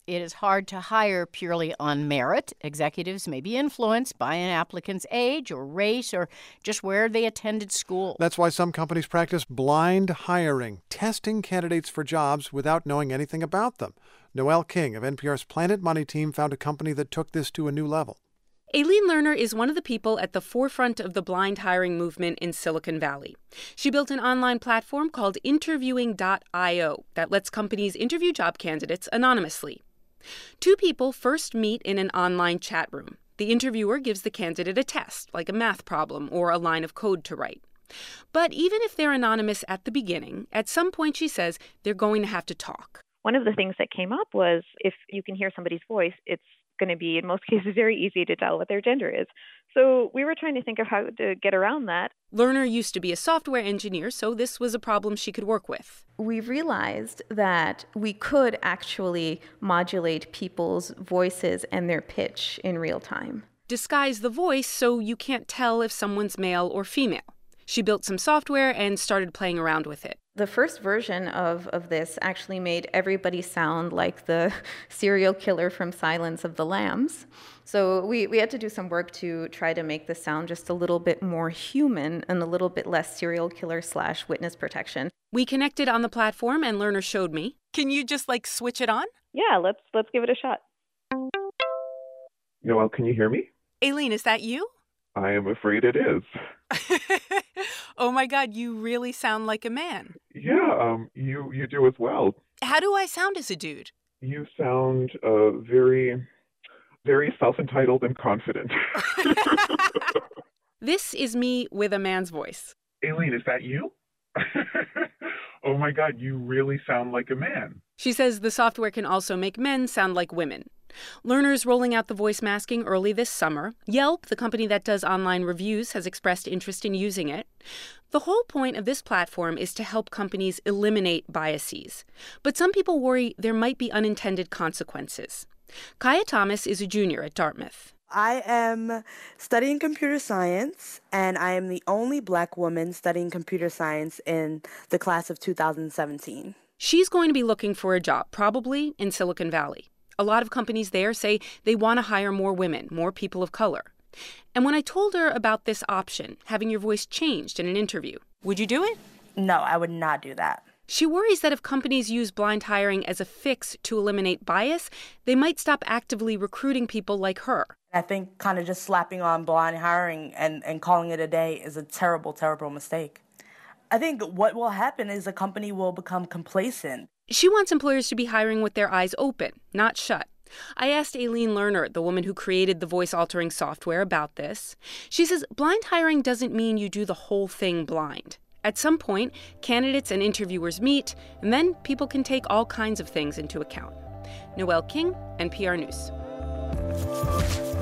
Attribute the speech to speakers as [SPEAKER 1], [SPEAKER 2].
[SPEAKER 1] it is hard to hire purely on merit. Executives may be influenced by an applicant's age or race or just where they attended school.
[SPEAKER 2] That's why some companies practice blind hiring, testing candidates for jobs without knowing anything about them. Noelle King of NPR's Planet Money team found a company that took this to a new level.
[SPEAKER 3] Aileen Lerner is one of the people at the forefront of the blind hiring movement in Silicon Valley. She built an online platform called Interviewing.io that lets companies interview job candidates anonymously. Two people first meet in an online chat room. The interviewer gives the candidate a test, like a math problem or a line of code to write. But even if they're anonymous at the beginning, at some point, she says, they're going to have to talk.
[SPEAKER 4] One of the things that came up was if you can hear somebody's voice, it's going to be, in most cases, very easy to tell what their gender is. So we were trying to think of how to get around that.
[SPEAKER 3] Lerner used to be a software engineer, so this was a problem she could work with.
[SPEAKER 5] We realized that we could actually modulate people's voices and their pitch in real time.
[SPEAKER 3] Disguise the voice so you can't tell if someone's male or female. She built some software and started playing around with it.
[SPEAKER 5] The first version of this actually made everybody sound like the serial killer from Silence of the Lambs. So we had to do some work to try to make the sound just a little bit more human and a little bit less serial killer / witness protection.
[SPEAKER 3] We connected on the platform and Lerner showed me. Can you just switch it on?
[SPEAKER 4] Yeah, let's give it a shot.
[SPEAKER 6] Noelle, can you hear me?
[SPEAKER 3] Aileen, is that you?
[SPEAKER 6] I am afraid it is.
[SPEAKER 3] Oh my God, you really sound like a man.
[SPEAKER 6] Yeah, you do as well.
[SPEAKER 3] How do I sound as a dude?
[SPEAKER 6] You sound very, very self-entitled and confident.
[SPEAKER 3] This is me with a man's voice.
[SPEAKER 6] Aileen, is that you? Oh my God, you really sound like a man.
[SPEAKER 3] She says the software can also make men sound like women. Lerner's rolling out the voice masking early this summer. Yelp, the company that does online reviews, has expressed interest in using it. The whole point of this platform is to help companies eliminate biases. But some people worry there might be unintended consequences. Kaya Thomas is a junior at Dartmouth.
[SPEAKER 7] I am studying computer science, and I am the only Black woman studying computer science in the class of 2017.
[SPEAKER 3] She's going to be looking for a job, probably in Silicon Valley. A lot of companies there say they want to hire more women, more people of color. And when I told her about this option, having your voice changed in an interview, would you do it?
[SPEAKER 7] No, I would not do that.
[SPEAKER 3] She worries that if companies use blind hiring as a fix to eliminate bias, they might stop actively recruiting people like her.
[SPEAKER 7] I think kind of just slapping on blind hiring and calling it a day is a terrible, terrible mistake. I think what will happen is a company will become complacent.
[SPEAKER 3] She wants employers to be hiring with their eyes open, not shut. I asked Aileen Lerner, the woman who created the voice-altering software, about this. She says blind hiring doesn't mean you do the whole thing blind. At some point, candidates and interviewers meet, and then people can take all kinds of things into account. Noelle King, NPR News.